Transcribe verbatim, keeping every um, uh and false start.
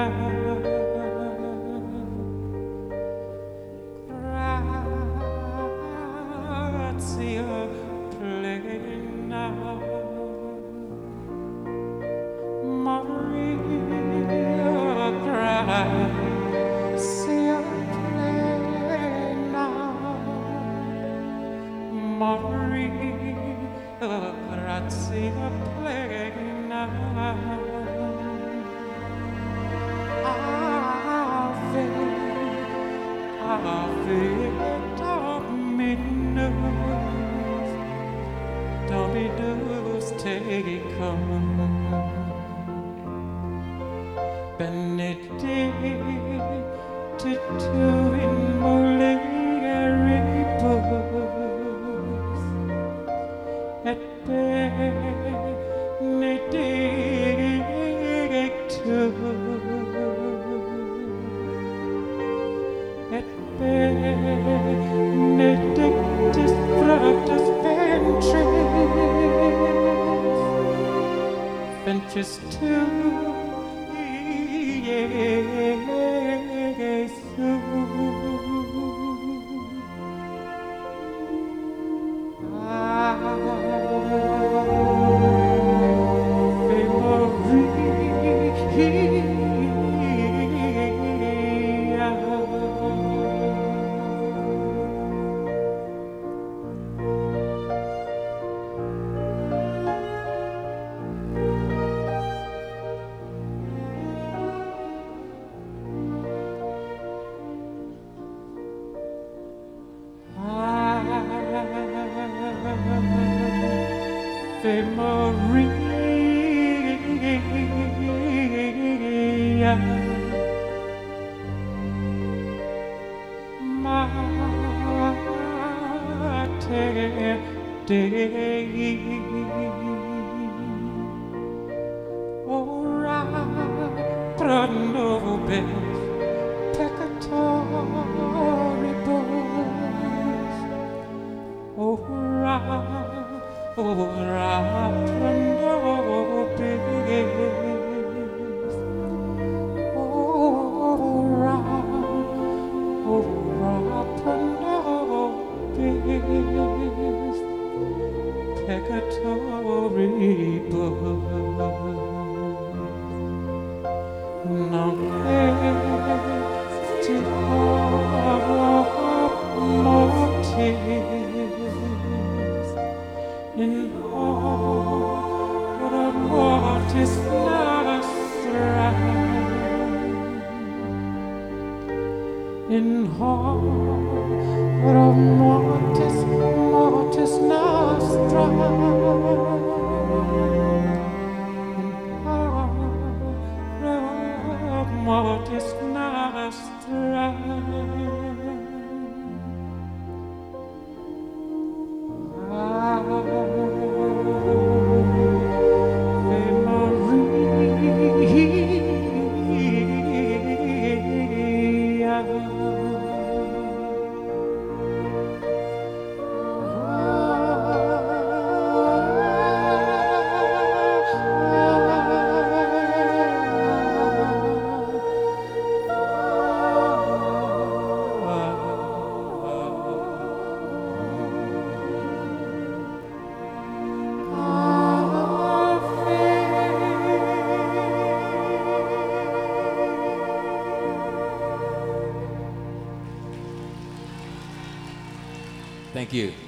Grazia plena, Maria grazia plena, Maria grazia plena. Ave, Ave Dominus, Dominus tecum, benedicta in mulieribus, et benedictus, et benedictus fructus ventris, ventris tui, Iesus. Ave Maria. Ave Maria, Mater Dei, ora pro nobis peccatoribus, ora ora pro nobis, ora ora pro nobis peccatoribus, non est hoc mortis, in hora mortis nostra, in hora mortis mortis nostra, in hora mortis nostra. Thank you.